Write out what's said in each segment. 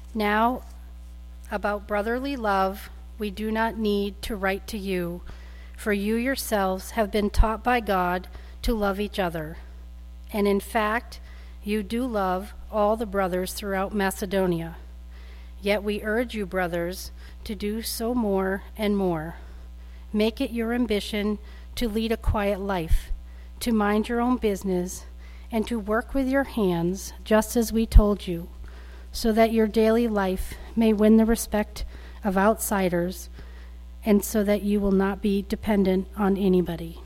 Now, about brotherly love, we do not need to write to you, for you yourselves have been taught by God to love each other. And in fact, you do love all the brothers throughout Macedonia. Yet we urge you, brothers, to do so more and more. Make it your ambition to lead a quiet life, to mind your own business, and to work with your hands, just as we told you, so that your daily life may win the respect of outsiders, and so that you will not be dependent on anybody.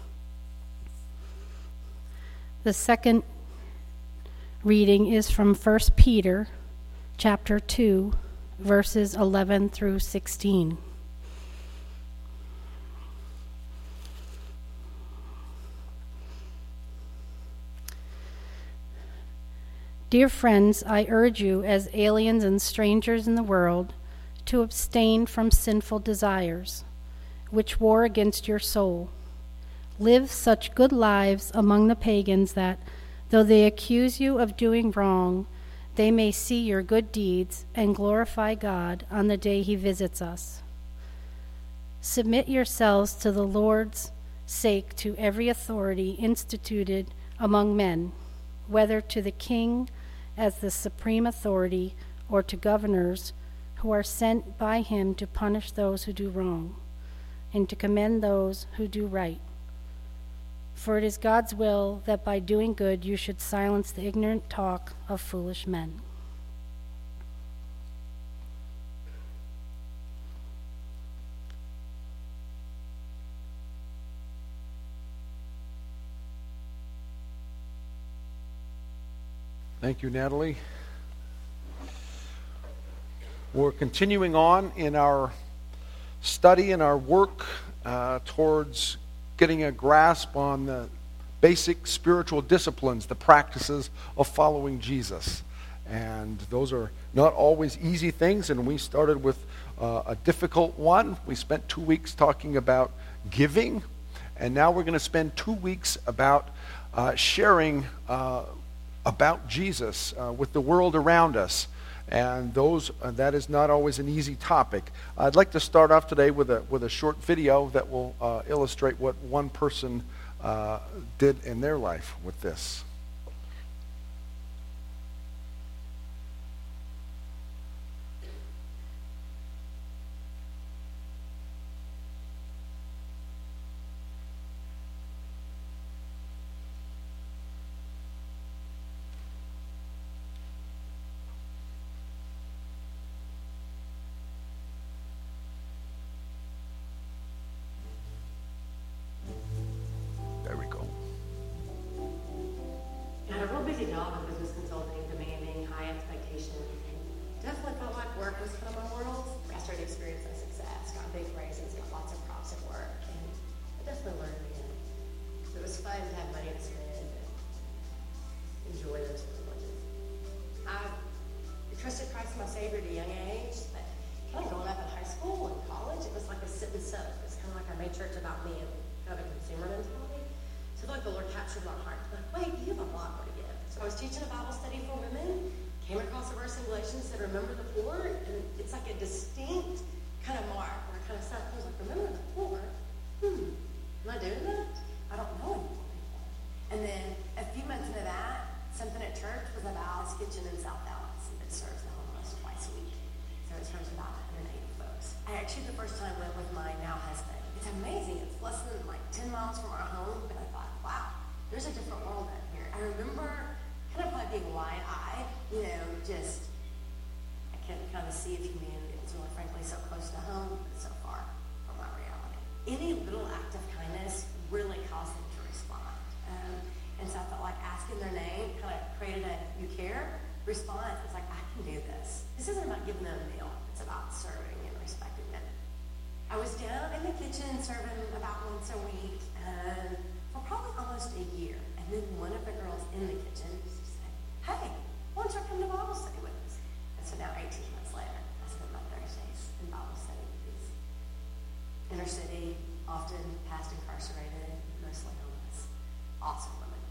The second reading is from 1 Peter chapter 2, verses 11 through 16. Dear friends, I urge you as aliens and strangers in the world to abstain from sinful desires, which war against your soul. Live such good lives among the pagans that, though they accuse you of doing wrong, they may see your good deeds and glorify God on the day he visits us. Submit yourselves to the Lord's sake to every authority instituted among men, whether to the king as the supreme authority or to governors who are sent by him to punish those who do wrong and to commend those who do right. For it is God's will that by doing good you should silence the ignorant talk of foolish men. Thank you, Natalie. We're continuing on in our study and our work towards getting a grasp on the basic spiritual disciplines, the practices of following Jesus. And those are not always easy things, and we started with a difficult one. We spent 2 weeks talking about giving, and now we're going to spend 2 weeks about sharing about Jesus with the world around us. And that is not always an easy topic. I'd like to start off today with a short video that will illustrate what one person did in their life with this. There we go. I had a real busy job in business consulting, demanding high expectations, and definitely felt like work was kind of my world. I started experiencing success, got big raises, got lots of props at work, and I definitely learned again. So it was fun to have money to spend and enjoy those privileges. I trusted Christ as my Savior at a young age, but kind of growing up in high school and college, it was like a sit and soak. It's kind of like I made church about me and kind of a consumer mentality. So I feel like the Lord captured my heart. Like, wait, you have a lot more to give. So I was teaching a Bible study for women, came across a verse in Galatians that said, remember the poor, and it's like a distinct kind of mark where I kind of sat and was like, remember the poor? Am I doing that? I don't know any poor people. And then a few months into that, something at church was about this kitchen in South Dallas that serves the homeless twice a week. So it serves about 180 folks. I actually the first time went with my now husband. It's amazing. It's less than like 10 miles from our home, but I thought, wow, there's a different world out here. I remember kind of like being wide-eyed, just I couldn't kind of see the humanity. It was really frankly so close to home, but so far from my reality. Any little act of kindness really caused them to respond. And so I felt like asking their name kind of created a you care response. It's like, I can do this. This isn't about giving them a meal. It's about serving and respecting them. I was down in the kitchen serving about once a week for probably almost a year. And then one of the girls in the kitchen said, hey, why don't you come to Bible study with us? And so now 18 months later, I spend my Thursdays in Bible study with these inner city, often past incarcerated, mostly homeless, awesome women.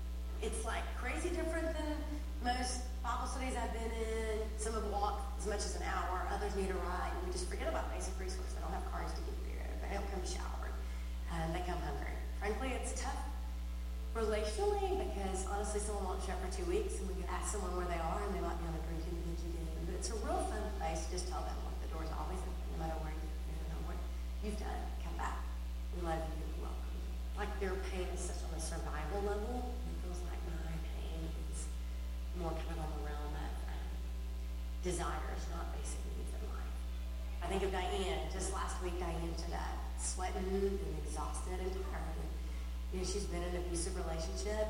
It's like crazy different than most Bible studies I've been in. Some have walked as much as an hour, others need a ride. We just forget about basic resources. They don't have cars to get there. They don't come showered. And they come hungry. Frankly, it's tough relationally because honestly someone won't show up for 2 weeks and we can ask someone where they are and they might be on a drinking binge again. But it's a real fun place to just tell them, look, the door's always open, no matter where what you've done, come back. We love you, we welcome you. Like their pain is such on a survival level. It feels like my pain is more kind of on the realm of desires, not basic needs in life. I think of Diane. Just last week, Diane said that sweating and exhausted and tired. And, she's been in an abusive relationship.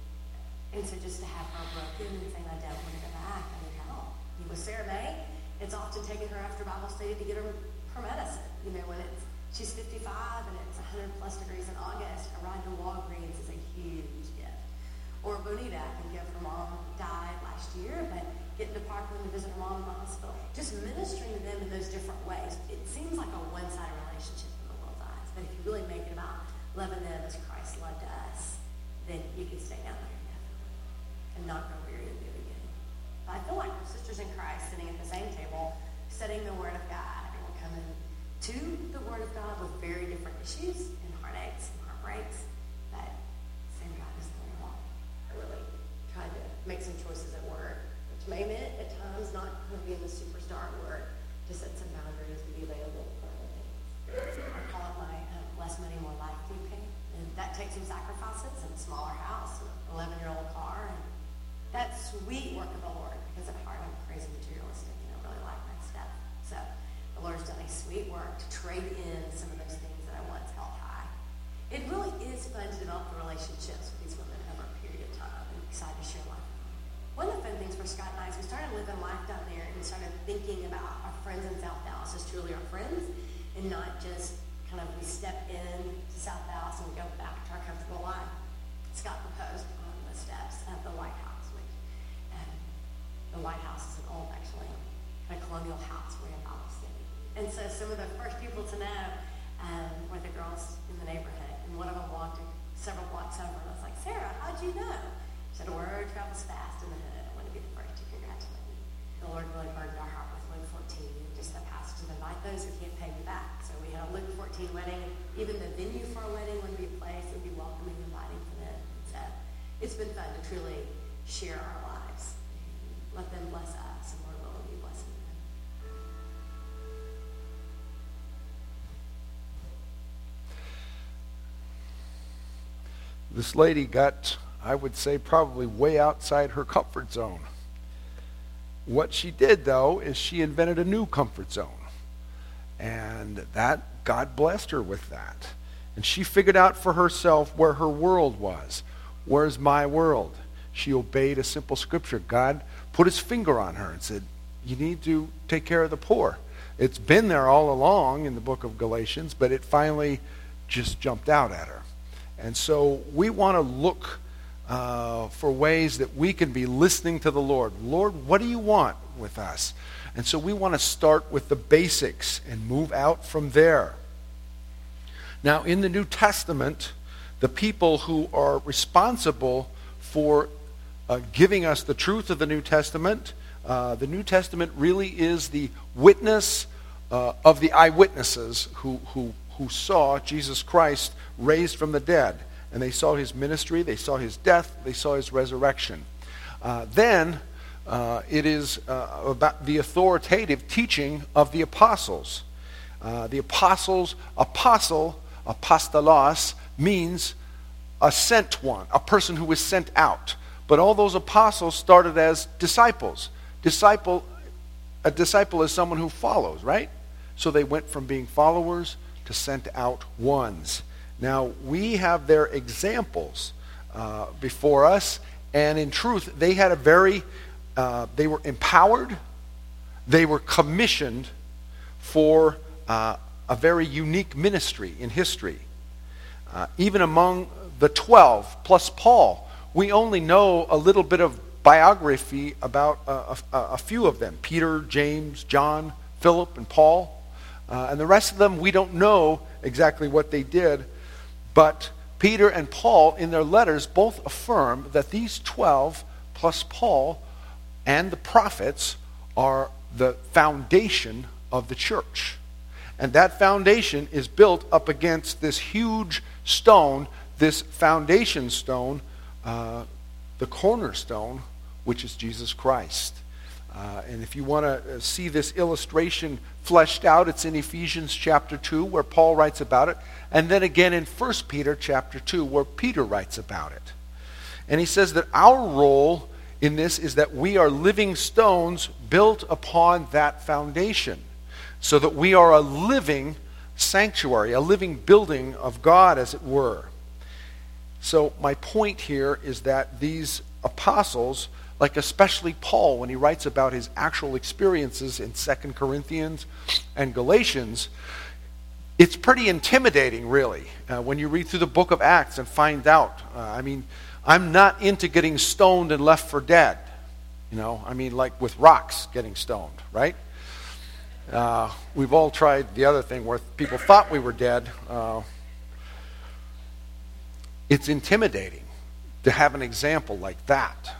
And so just to have her broken and saying, I don't want to go back, I need help. With Sarah May, it's often taken her after Bible study to get her medicine. When she's 55 and it's 100 plus degrees in August, a ride to Walgreens is a huge gift. Or Bonita, I can give her mom died last year, but getting to Parkland to visit her mom in the hospital, just ministering to them in those different ways. It seems like a one-sided relationship in the world's eyes, but if you really make it about loving them as Christ loved us, then you can stay down there indefinitely and not grow weary of it again. I feel like we're sisters in Christ sitting at the same table, studying the Word of God, and we're coming to the Word of God with very different issues and heartaches and heartbreaks, but same God is the only one. I really tried to make some choices at work, which may mean at times not kind of being the superstar at work, to set some boundaries, to be available for other things. I call it my less money, more life campaign, and that takes some sacrifices in a smaller house, an 11-year-old car, and that sweet work of the Lord, because at heart I'm crazy materialistic and I really like my stuff. So the Lord's done a sweet work to trade in some of those things that I once held high. It really is fun to develop the relationships with these women over a period of time. I'm excited to share life. One of the fun things for Scott and I is we started living life down there and started thinking about our friends in South Dallas as truly our friends and not just kind of we step in to South Dallas and we go back to our comfortable life. Scott proposed on the steps of the White House, which the White House is an old, actually, kind of colonial house way in Bible City. And so some of the first people to know were the girls in the neighborhood. And one of them walked several blocks over and I was like, Sarah, how'd you know? She said, a word travels fast in the hood. I want to be the first to congratulate you. The Lord really burdened our heart with Luke 14, just the passage of invite those who can't pay you back. So we had a Luke 14 wedding. Even the venue for a wedding would be a place that would be welcoming and inviting for them. So it's been fun to truly share our lives. Let them bless us, and Lord will be blessing them. This lady got, I would say, probably way outside her comfort zone. What she did, though, is she invented a new comfort zone. And that, God blessed her with that. And she figured out for herself where her world was. Where's my world? She obeyed a simple scripture. God put his finger on her and said, you need to take care of the poor. It's been there all along in the book of Galatians, but it finally just jumped out at her. And so we want to look for ways that we can be listening to the Lord. Lord, what do you want with us? And so we want to start with the basics and move out from there. Now, in the New Testament, the people who are responsible for giving us the truth of the New Testament really is the witness of the eyewitnesses who saw Jesus Christ raised from the dead. And they saw his ministry, they saw his death, they saw his resurrection. Then it is about the authoritative teaching of the apostles. The apostles, apostolos, means a sent one, a person who was sent out. But all those apostles started as disciples. A disciple is someone who follows, right? So they went from being followers to sent out ones. Now, we have their examples before us, and in truth, they had they were empowered, they were commissioned for a very unique ministry in history. Even among the 12, plus Paul, we only know a little bit of biography about a few of them. Peter, James, John, Philip, and Paul. And the rest of them, we don't know exactly what they did. But Peter and Paul, in their letters, both affirm that these 12 plus Paul and the prophets are the foundation of the church. And that foundation is built up against this huge stone, this foundation stone, the cornerstone, which is Jesus Christ. And if you want to see this illustration fleshed out, it's in Ephesians chapter 2 where Paul writes about it, and then again in 1 Peter chapter 2 where Peter writes about it. And he says that our role in this is that we are living stones built upon that foundation, so that we are a living sanctuary, a living building of God, as it were. So my point here is that these apostles, like especially Paul, when he writes about his actual experiences in 2 Corinthians and Galatians, it's pretty intimidating, really, when you read through the book of Acts and find out. I'm not into getting stoned and left for dead. Like with rocks getting stoned, right? We've all tried the other thing where people thought we were dead. It's intimidating to have an example like that.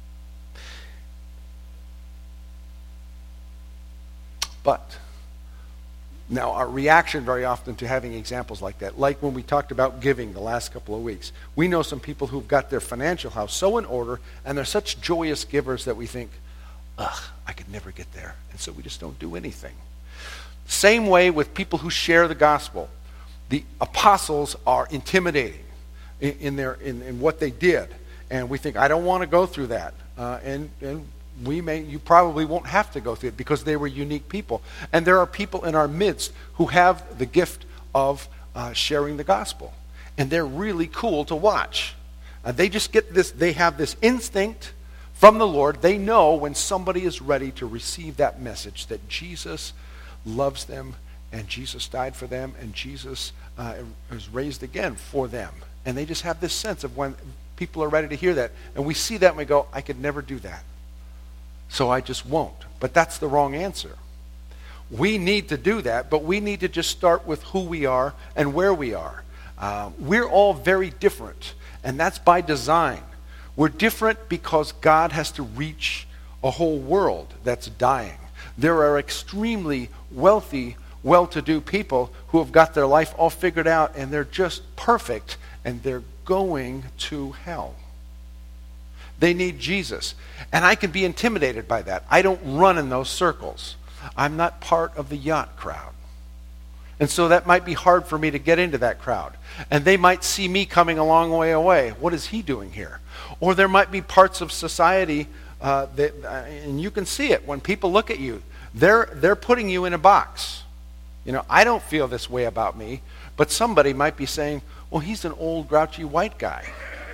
But now our reaction very often to having examples like that, like when we talked about giving the last couple of weeks, we know some people who've got their financial house so in order and they're such joyous givers that we think, I could never get there. And so we just don't do anything. Same way with people who share the gospel. The apostles are intimidating in what they did. And we think, I don't want to go through that. And you probably won't have to go through it because they were unique people. And there are people in our midst who have the gift of sharing the gospel. And they're really cool to watch. They just get this, they have this instinct from the Lord. They know when somebody is ready to receive that message that Jesus loves them and Jesus died for them and Jesus is raised again for them. And they just have this sense of when people are ready to hear that. And we see that and we go, I could never do that. So I just won't. But that's the wrong answer. We need to do that, but we need to just start with who we are and where we are. We're all very different, and that's by design. We're different because God has to reach a whole world that's dying. There are extremely wealthy, well-to-do people who have got their life all figured out, and they're just perfect, and they're going to hell. They need Jesus. And I can be intimidated by that. I don't run in those circles. I'm not part of the yacht crowd. And so that might be hard for me to get into that crowd. And they might see me coming a long way away. What is he doing here? Or there might be parts of society and you can see it when people look at you. They're putting you in a box. I don't feel this way about me, but somebody might be saying, well, he's an old, grouchy white guy.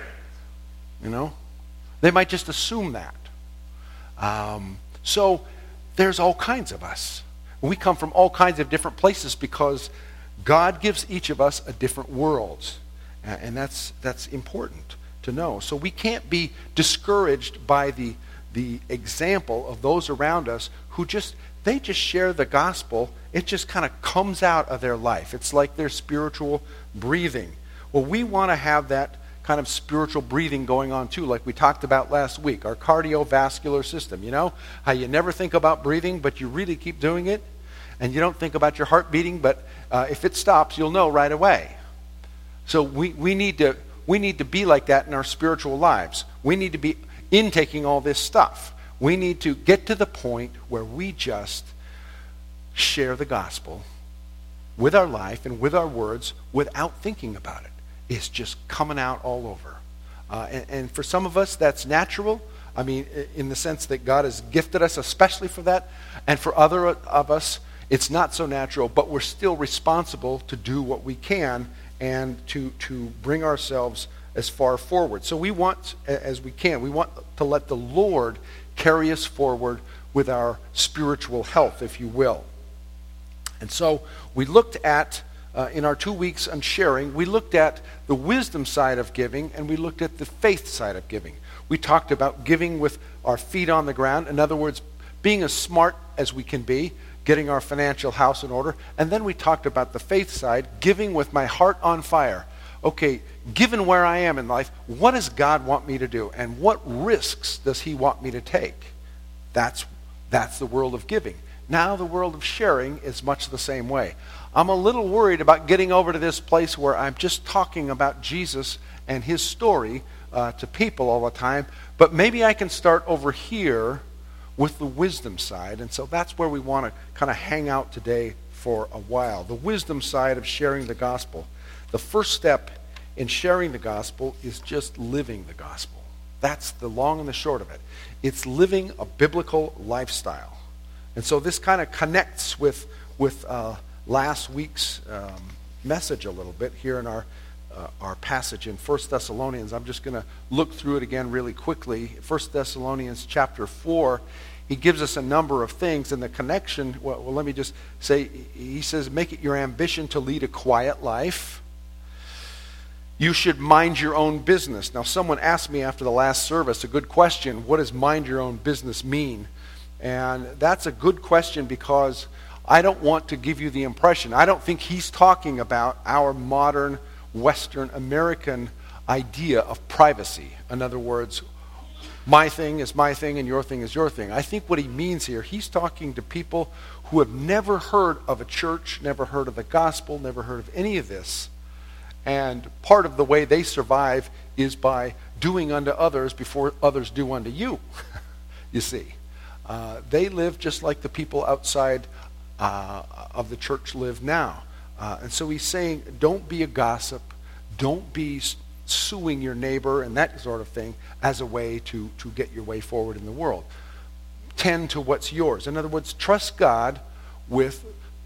They might just assume that. So there's all kinds of us. We come from all kinds of different places because God gives each of us a different world. And that's important to know. So we can't be discouraged by the example of those around us who they just share the gospel. It just kind of comes out of their life. It's like their spiritual breathing. Well, we want to have that kind of spiritual breathing going on too, like we talked about last week, our cardiovascular system. How you never think about breathing, but you really keep doing it, and you don't think about your heart beating, but if it stops, you'll know right away. So we need to be like that in our spiritual lives. We need to be intaking all this stuff. We need to get to the point where we just share the gospel with our life and with our words without thinking about it. It's just coming out all over. And for some of us, that's natural. In the sense that God has gifted us especially for that. And for other of us, it's not so natural, but we're still responsible to do what we can and to bring ourselves as far forward. So we want, as we can, we want to let the Lord carry us forward with our spiritual health, if you will. And so we looked at, in our 2 weeks on sharing, we looked at the wisdom side of giving and we looked at the faith side of giving. We talked about giving with our feet on the ground. In other words, being as smart as we can be, getting our financial house in order. And then we talked about the faith side, giving with my heart on fire. okay, given where I am in life, what does God want me to do? And what risks does he want me to take? That's the world of giving. Now the world of sharing is much the same way. I'm a little worried about getting over to this place where I'm just talking about Jesus and his story to people all the time, but maybe I can start over here with the wisdom side, and so that's where we want to kind of hang out today for a while. The wisdom side of sharing the gospel. The first step in sharing the gospel is just living the gospel. That's the long and the short of it. It's living a biblical lifestyle. And so this kind of connects with last week's message a little bit here in our passage in 1 Thessalonians. I'm just going to look through it again really quickly. 1 Thessalonians chapter 4, he gives us a number of things, and the connection, well, let me just say, he says, make it your ambition to lead a quiet life. You should mind your own business. Now, someone asked me after the last service a good question, what does mind your own business mean? And that's a good question because I don't want to give you the impression, I don't think he's talking about our modern Western American idea of privacy. In other words, my thing is my thing and your thing is your thing. I think what he means here, he's talking to people who have never heard of a church, never heard of the gospel, never heard of any of this. And part of the way they survive is by doing unto others before others do unto you, you see. They live just like the people outside of the church live now. And so he's saying, don't be a gossip. Don't be suing your neighbor and that sort of thing as a way to get your way forward in the world. Tend to what's yours. In other words, trust God with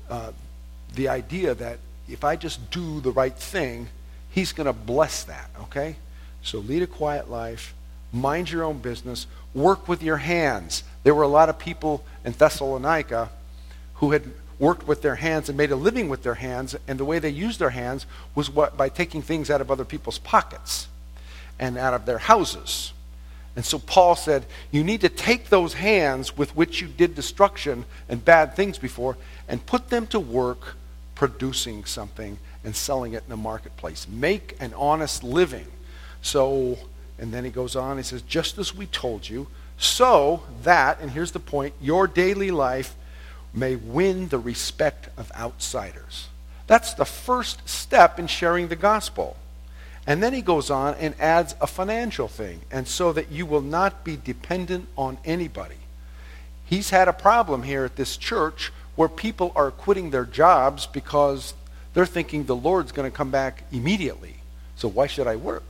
the idea that if I just do the right thing, he's going to bless that, okay? So lead a quiet life. Mind your own business. Work with your hands. There were a lot of people in Thessalonica who had worked with their hands and made a living with their hands, and the way they used their hands was by taking things out of other people's pockets and out of their houses. And so Paul said, you need to take those hands with which you did destruction and bad things before and put them to work producing something and selling it in the marketplace. Make an honest living. So, and then he goes on, he says, just as we told you, so that, and here's the point, your daily life may win the respect of outsiders. That's the first step in sharing the gospel. And then he goes on and adds a financial thing, and so that you will not be dependent on anybody. He's had a problem here at this church where people are quitting their jobs because they're thinking the Lord's going to come back immediately. So why should I work?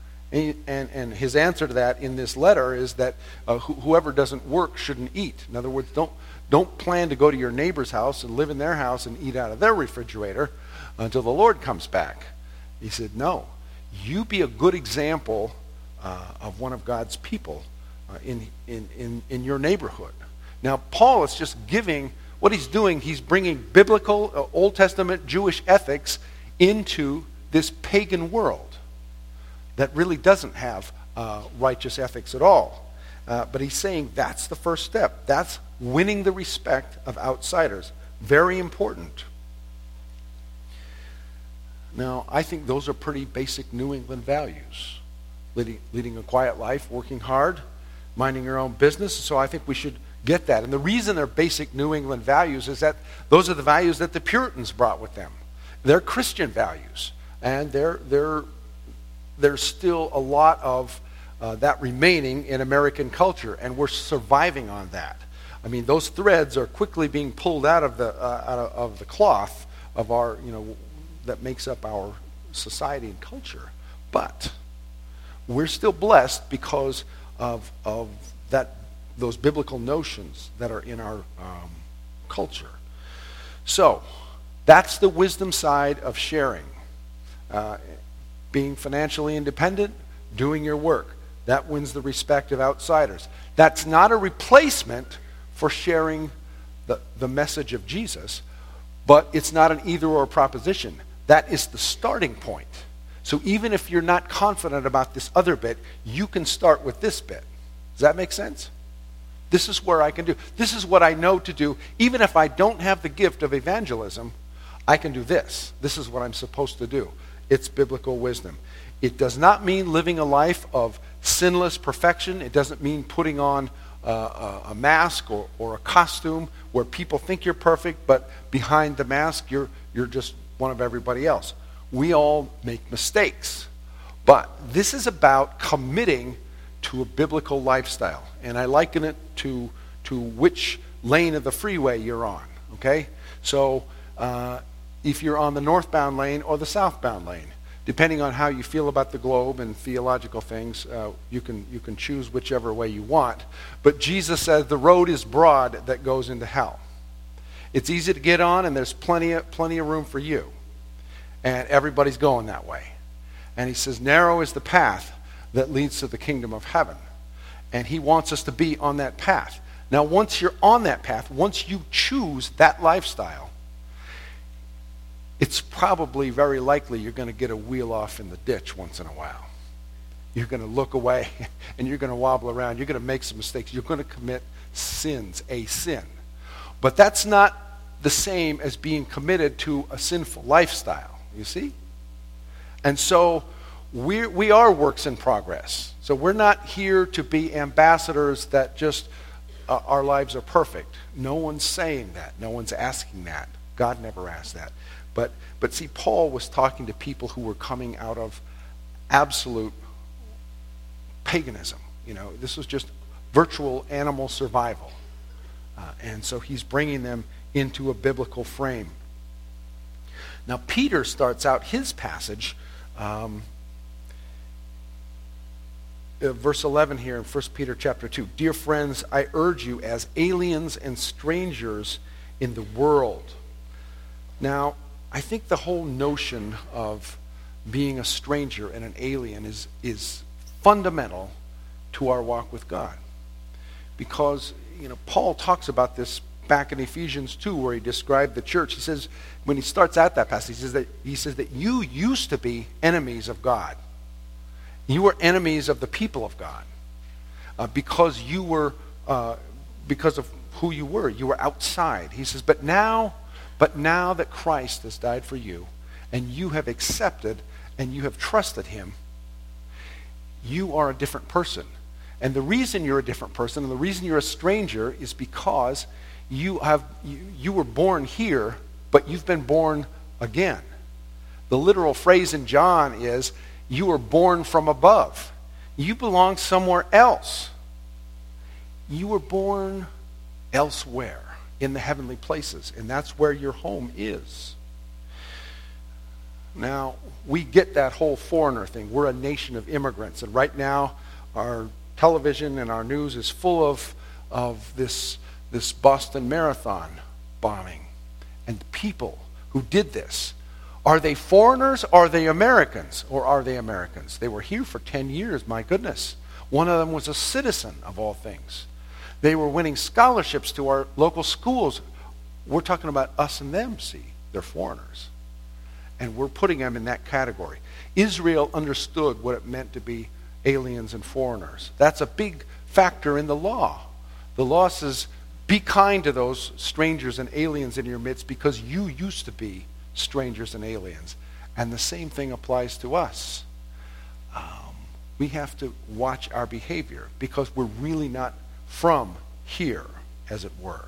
And his answer to that in this letter is that whoever doesn't work shouldn't eat. In other words, don't plan to go to your neighbor's house and live in their house and eat out of their refrigerator until the Lord comes back. He said, no, you be a good example of one of God's people in your neighborhood. Now, Paul is just giving, what he's doing, he's bringing biblical, Old Testament Jewish ethics into this pagan world that really doesn't have righteous ethics at all. But he's saying that's the first step. That's winning the respect of outsiders. Very important. Now, I think those are pretty basic New England values. Leading a quiet life, working hard, minding your own business. So I think we should get that. And the reason they're basic New England values is that those are the values that the Puritans brought with them. They're Christian values. And there's still a lot of that remaining in American culture, and we're surviving on that. I mean, those threads are quickly being pulled out of the cloth of our, that makes up our society and culture. But we're still blessed because of those biblical notions that are in our culture. So that's the wisdom side of sharing. Being financially independent, doing your work. That wins the respect of outsiders. That's not a replacement for sharing the message of Jesus, but it's not an either-or proposition. That is the starting point. So even if you're not confident about this other bit, you can start with this bit. Does that make sense? This is where I can do. This is what I know to do. Even if I don't have the gift of evangelism, I can do this. This is what I'm supposed to do. it's biblical wisdom. It does not mean living a life of sinless perfection. It doesn't mean putting on a mask or a costume where people think you're perfect, but behind the mask you're just one of everybody else. We all make mistakes. But this is about committing to a biblical lifestyle. And I liken it to which lane of the freeway you're on. Okay? So if you're on the northbound lane or the southbound lane, depending on how you feel about the globe and theological things, you can choose whichever way you want. But Jesus said the road is broad that goes into hell. It's easy to get on, and there's plenty of room for you. And everybody's going that way. And he says narrow is the path that leads to the kingdom of heaven. And he wants us to be on that path. Now, once you're on that path, once you choose that lifestyle, it's probably very likely you're going to get a wheel off in the ditch once in a while. You're going to look away and you're going to wobble around. You're going to make some mistakes. You're going to commit sins, a sin. But that's not the same as being committed to a sinful lifestyle, you see? And so we are works in progress. So we're not here to be ambassadors that just our lives are perfect. No one's saying that. No one's asking that. God never asked that. But see, Paul was talking to people who were coming out of absolute paganism. You know, this was just virtual animal survival. And so he's bringing them into a biblical frame. Now, Peter starts out his passage, verse 11 here in 1 Peter chapter 2. Dear friends, I urge you as aliens and strangers in the world. Now, I think the whole notion of being a stranger and an alien is fundamental to our walk with God. Because, you know, Paul talks about this back in Ephesians 2 where he described the church. He says, when he starts out that passage, he says that you used to be enemies of God. You were enemies of the people of God because of who you were. You were outside. He says, but now that Christ has died for you, and you have accepted and you have trusted him, you are a different person. And the reason you're a different person and the reason you're a stranger is because you were born here, but you've been born again. The literal phrase in John is, you were born from above. You belong somewhere else. You were born elsewhere in the heavenly places, and that's where your home is. Now, we get that whole foreigner thing. We're a nation of immigrants, and right now our television and our news is full of this Boston Marathon bombing. And the people who did this, are they foreigners? Are they Americans? Or are they Americans? They were here for 10 years, my goodness. One of them was a citizen of all things. They were winning scholarships to our local schools. We're talking about us and them, see. They're foreigners. And we're putting them in that category. Israel understood what it meant to be aliens and foreigners. That's a big factor in the law. The law says, be kind to those strangers and aliens in your midst because you used to be strangers and aliens. And the same thing applies to us. We have to watch our behavior because we're really not from here, as it were.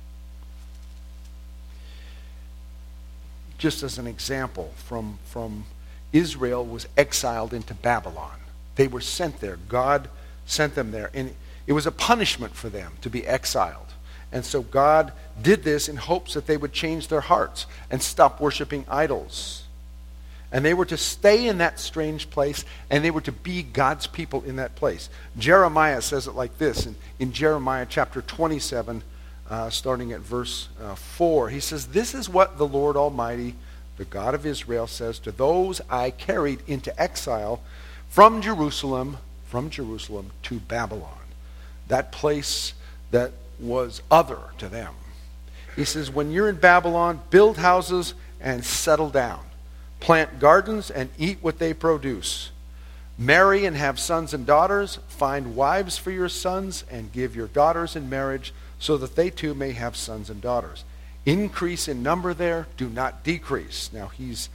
Just as an example, from Israel was exiled into Babylon. They were sent there. God sent them there. And it was a punishment for them to be exiled. And so God did this in hopes that they would change their hearts and stop worshiping idols. And they were to stay in that strange place, and they were to be God's people in that place. Jeremiah says it like this in Jeremiah chapter 27, starting at verse 4. He says, this is what the Lord Almighty, the God of Israel, says to those I carried into exile from Jerusalem to Babylon. That place that was other to them. He says, when you're in Babylon, build houses and settle down. Plant gardens and eat what they produce. Marry and have sons and daughters. Find wives for your sons and give your daughters in marriage so that they too may have sons and daughters. Increase in number there, do not decrease. Now he's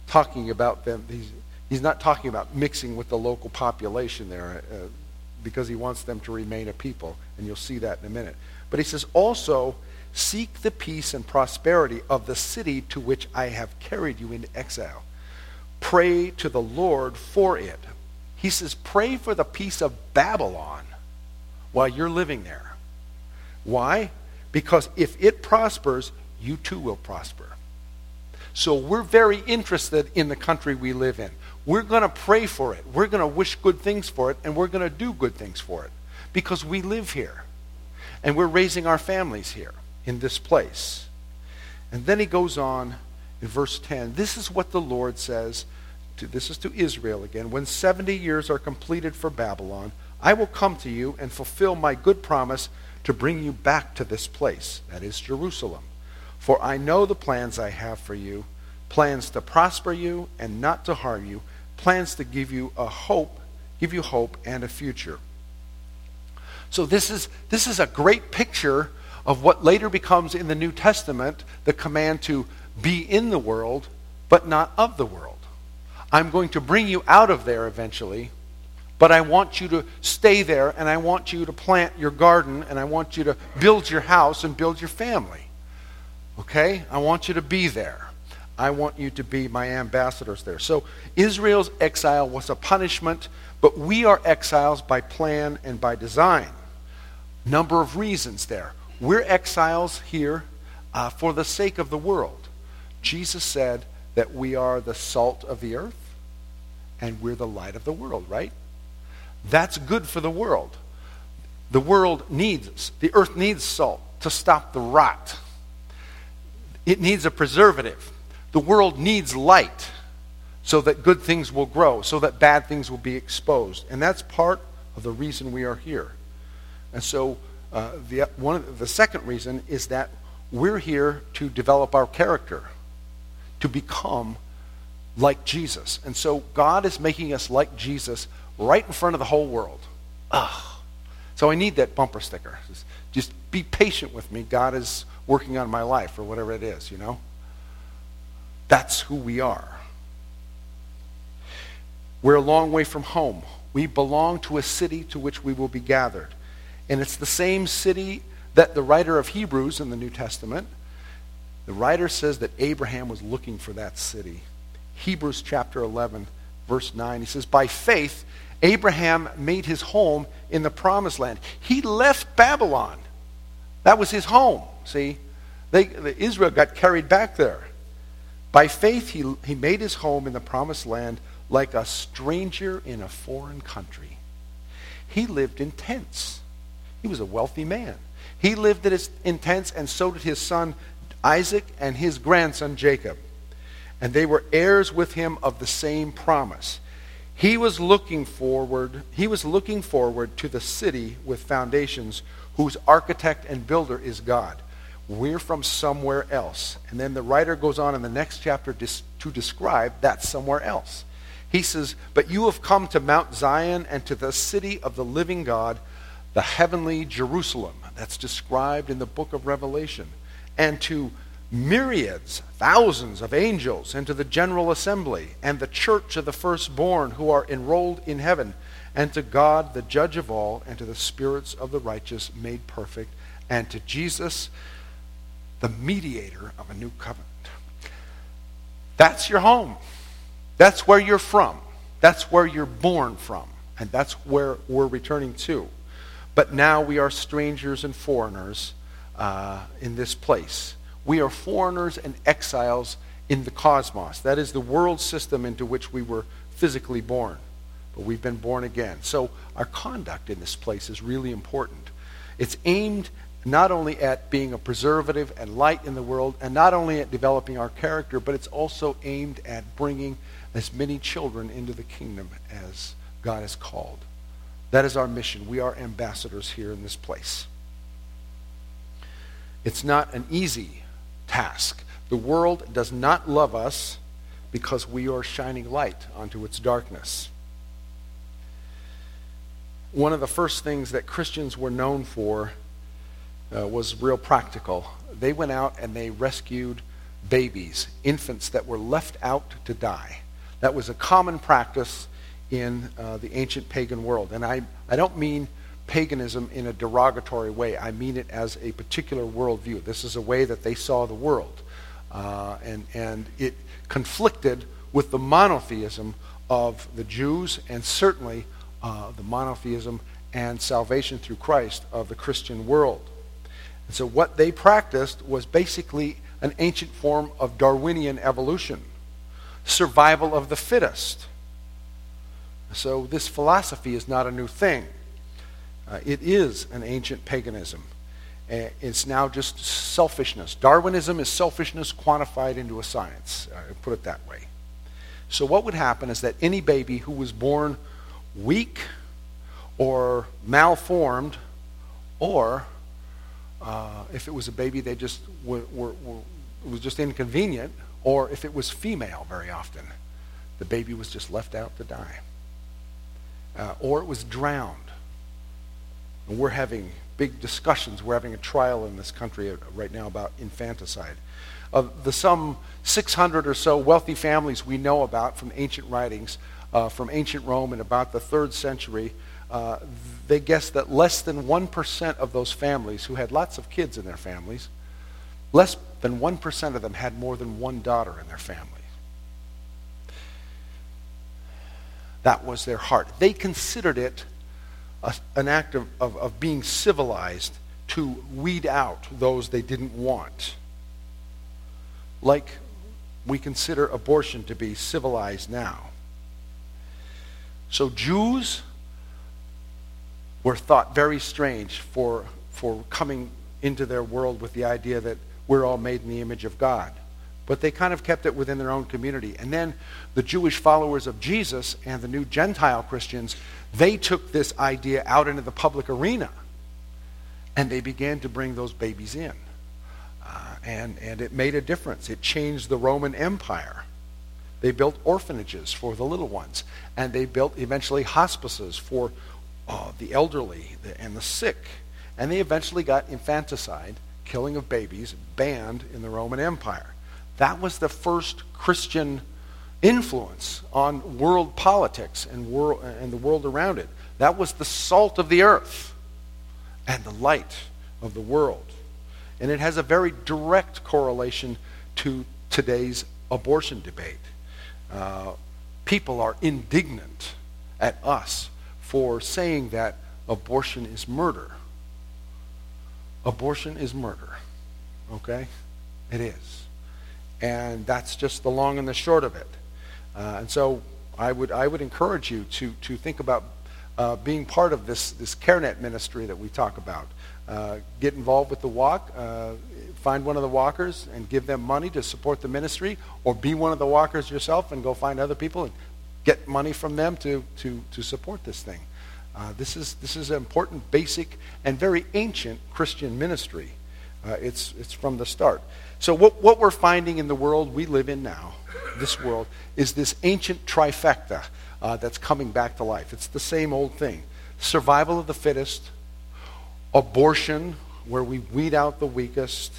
talking about them. He's not talking about mixing with the local population there because he wants them to remain a people. And you'll see that in a minute. But he says, also, seek the peace and prosperity of the city to which I have carried you into exile. Pray to the Lord for it. He says, pray for the peace of Babylon while you're living there. Why? Because if it prospers, you too will prosper. So we're very interested in the country we live in. We're going to pray for it. We're going to wish good things for it, and we're going to do good things for it because we live here. And we're raising our families here in this place. And then he goes on in verse 10. This is what the Lord says. This is to Israel again. When 70 years are completed for Babylon, I will come to you and fulfill my good promise to bring you back to this place, that is Jerusalem. For I know the plans I have for you, plans to prosper you and not to harm you, plans to give you hope and a future. So this is a great picture of what later becomes in the New Testament the command to be in the world, but not of the world. I'm going to bring you out of there eventually, but I want you to stay there, and I want you to plant your garden, and I want you to build your house and build your family. Okay? I want you to be there. I want you to be my ambassadors there. So Israel's exile was a punishment, but we are exiles by plan and by design. Number of reasons there. We're exiles here for the sake of the world. Jesus said that we are the salt of the earth and we're the light of the world, right? That's good for the world. The earth needs salt to stop the rot. It needs a preservative. The world needs light so that good things will grow, so that bad things will be exposed. And that's part of the reason we are here. And so the second reason is that we're here to develop our character, to become like Jesus. And so God is making us like Jesus right in front of the whole world. So I need that bumper sticker. Just be patient with me. God is working on my life, or whatever it is, you know. That's who we are. We're a long way from home. We belong to a city to which we will be gathered. And it's the same city that the writer of Hebrews in the New Testament, the writer says that Abraham was looking for that city. Hebrews chapter 11, verse 9, he says, by faith, Abraham made his home in the promised land. He left Babylon. That was his home, see? Israel got carried back there. By faith, he made his home in the promised land like a stranger in a foreign country. He lived in tents. He was a wealthy man. He lived in tents, and so did his son Isaac and his grandson Jacob. And they were heirs with him of the same promise. He was looking forward to the city with foundations, whose architect and builder is God. We're from somewhere else. And then the writer goes on in the next chapter to describe that somewhere else. He says, but you have come to Mount Zion and to the city of the living God, the heavenly Jerusalem. That's described in the book of Revelation. And to myriads, thousands of angels, and to the general assembly, and the church of the firstborn who are enrolled in heaven, and to God, the judge of all, and to the spirits of the righteous made perfect, and to Jesus, the mediator of a new covenant. That's your home. That's where you're from. That's where you're born from. And that's where we're returning to. But now we are strangers and foreigners in this place. We are foreigners and exiles in the cosmos. That is the world system into which we were physically born. But we've been born again. So our conduct in this place is really important. It's aimed not only at being a preservative and light in the world, and not only at developing our character, but it's also aimed at bringing as many children into the kingdom as God has called. That is our mission. We are ambassadors here in this place. It's not an easy task. The world does not love us because we are shining light onto its darkness. One of the first things that Christians were known for was real practical. They went out and they rescued babies, infants that were left out to die. That was a common practice in the ancient pagan world. And I don't mean paganism in a derogatory way. I mean it as a particular worldview. This is a way that they saw the world. And it conflicted with the monotheism of the Jews, and certainly the monotheism and salvation through Christ of the Christian world. And so what they practiced was basically an ancient form of Darwinian evolution, survival of the fittest. So this philosophy is not a new thing. It is an ancient paganism. It's now just selfishness. Darwinism is selfishness quantified into a science, put it that way. So what would happen is that any baby who was born weak or malformed, or if it was a baby they just it was just inconvenient, or if it was female very often, the baby was just left out to die. Or it was drowned. And we're having big discussions. We're having a trial in this country right now about infanticide. Of the some 600 or so wealthy families we know about from ancient writings, from ancient Rome in about the 3rd century, they guess that less than 1% of those families who had lots of kids in their families, less than 1% of them had more than one daughter in their family. That was their heart. They considered it an act of being civilized to weed out those they didn't want. Like we consider abortion to be civilized now. So Jews were thought very strange for coming into their world with the idea that we're all made in the image of God. But they kind of kept it within their own community. And then the Jewish followers of Jesus and the new Gentile Christians, they took this idea out into the public arena. And they began to bring those babies in. And it made a difference. It changed the Roman Empire. They built orphanages for the little ones. And they built eventually hospices for the elderly and the sick. And they eventually got infanticide, killing of babies, banned in the Roman Empire. That was the first Christian influence on world politics and the world around it. That was the salt of the earth and the light of the world. And it has a very direct correlation to today's abortion debate. People are indignant at us for saying that abortion is murder. Abortion is murder. Okay? It is. And that's just the long and the short of it. And so I would encourage you to think about being part of this CareNet ministry that we talk about. Get involved with the walk. Find one of the walkers and give them money to support the ministry, or be one of the walkers yourself and go find other people and get money from them to support this thing. This is an important, basic, and very ancient Christian ministry. It's from the start. So what we're finding in the world we live in now, this world, is this ancient trifecta that's coming back to life. It's the same old thing. Survival of the fittest, abortion, where we weed out the weakest,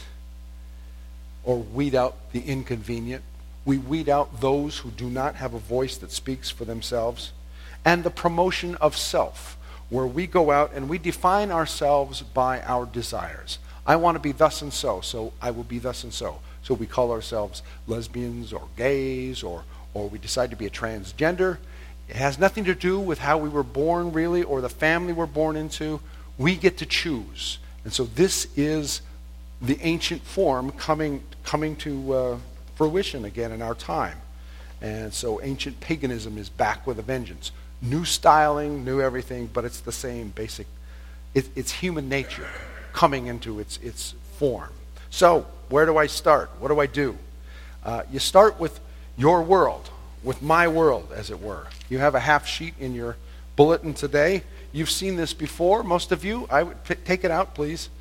or weed out the inconvenient. We weed out those who do not have a voice that speaks for themselves. And the promotion of self, where we go out and we define ourselves by our desires. I want to be thus and so I will be thus and so. So we call ourselves lesbians or gays, or we decide to be a transgender. It has nothing to do with how we were born, really, or the family we're born into. We get to choose. And so this is the ancient form coming to fruition again in our time. And so ancient paganism is back with a vengeance. New styling, new everything, but it's the same basic. It's human nature coming into its form. So where do I start? What do I do? You start with your world, with my world, as it were. You have a half sheet in your bulletin today. You've seen this before, most of you. I would take it out, please.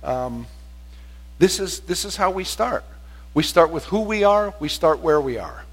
This is how we start. We start with who we are. We start where we are.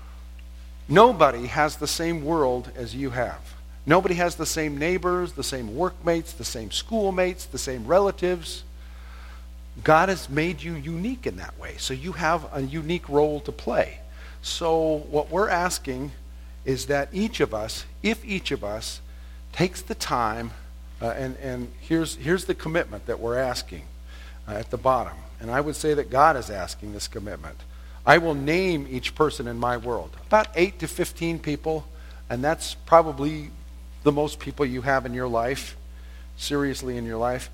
Nobody has the same world as you have. Nobody has the same neighbors, the same workmates, the same schoolmates, the same relatives. God has made you unique in that way. So you have a unique role to play. So what we're asking is that each of us, if each of us takes the time, and here's the commitment that we're asking at the bottom. And I would say that God is asking this commitment. I will name each person in my world. About 8 to 15 people, and that's probably the most people you have in your life, seriously in your life.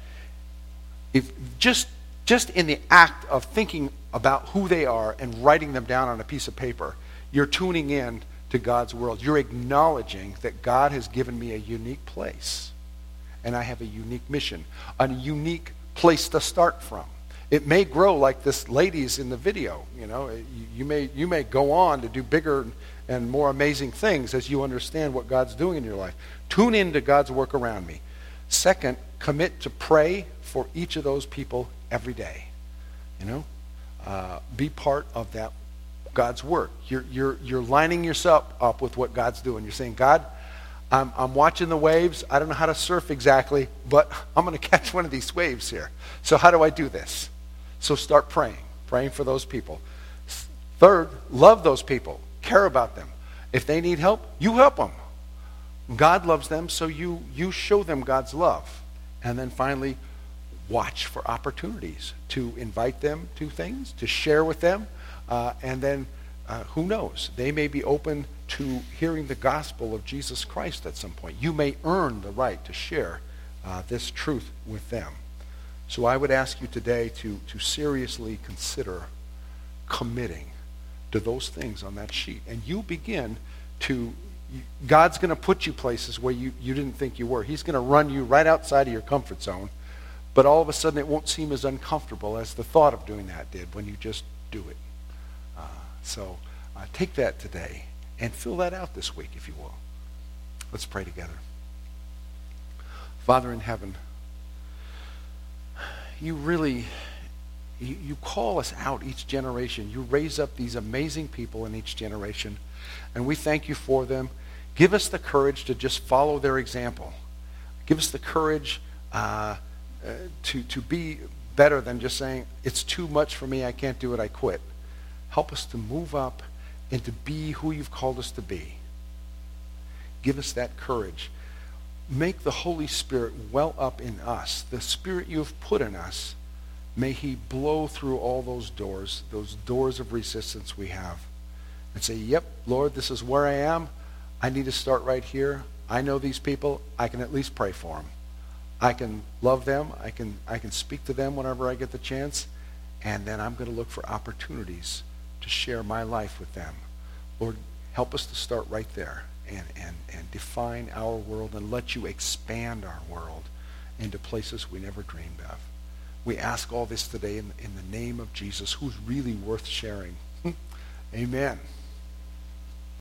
If just in the act of thinking about who they are and writing them down on a piece of paper, you're tuning in to God's world. You're acknowledging that God has given me a unique place, and I have a unique mission, a unique place to start from. It may grow like this lady's in the video. You know, you may go on to do bigger and more amazing things as you understand what God's doing in your life. Tune in to God's work around me. Second, commit to pray for each of those people every day. You know, be part of that God's work. You're lining yourself up with what God's doing. You're saying, God, I'm watching the waves. I don't know how to surf exactly, but I'm going to catch one of these waves here. So how do I do this? So start praying for those people. Third, love those people. Care about them. If they need help, you help them. God loves them, so you show them God's love. And then finally, watch for opportunities to invite them to things, to share with them, and then who knows? They may be open to hearing the gospel of Jesus Christ at some point. You may earn the right to share this truth with them. So I would ask you today to seriously consider committing to those things on that sheet. And you begin to, God's going to put you places where you didn't think you were. He's going to run you right outside of your comfort zone. But all of a sudden it won't seem as uncomfortable as the thought of doing that did when you just do it. So take that today and fill that out this week, if you will. Let's pray together. Father in heaven, you call us out each generation. You raise up these amazing people in each generation, and we thank you for them. Give us the courage to just follow their example. Give us the courage to be better than just saying, it's too much for me, I can't do it, I quit. Help us to move up and to be who you've called us to be. Give us that courage. Make the Holy Spirit well up in us. The Spirit you have put in us, may he blow through all those doors of resistance we have, and say, yep, Lord, this is where I am. I need to start right here. I know these people. I can at least pray for them. I can love them. I can speak to them whenever I get the chance. And then I'm going to look for opportunities to share my life with them. Lord, help us to start right there and define our world and let you expand our world into places we never dreamed of. We ask all this today in the name of Jesus, who's really worth sharing. Amen.